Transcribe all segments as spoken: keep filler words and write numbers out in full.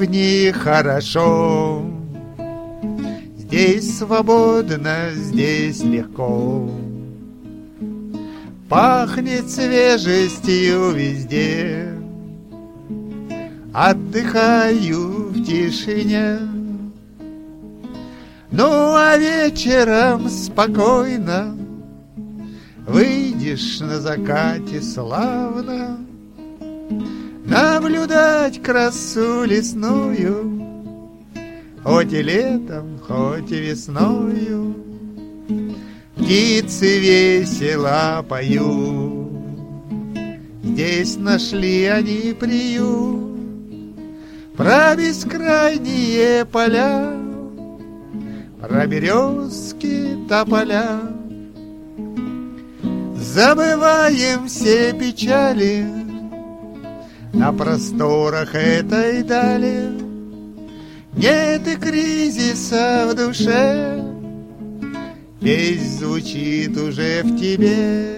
деревне хорошо. Здесь свободно, здесь легко. Пахнет свежестью везде. Отдыхаю в тишине. Ну а вечером спокойно выйдешь на закате славно наблюдать красу лесную, хоть и летом, хоть и весною. Птицы весело поют, здесь нашли они приют. Про бескрайние поля, про березки тополя. Забываем все печали на просторах этой дали. Нет и кризиса в душе, весь звучит уже в тебе.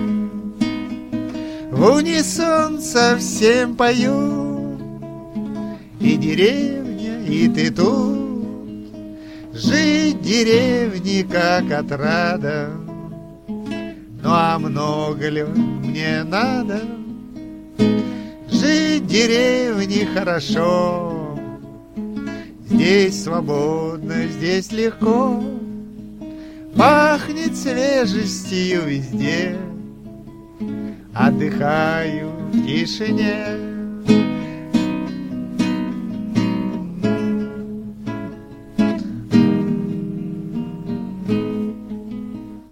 В унисон совсем поют и деревня, и ты тут. Жить в деревне как отрада. Ну а много ли мне надо? Жить в деревне хорошо. Здесь свободно, здесь легко. Пахнет свежестью везде. Отдыхаю в тишине.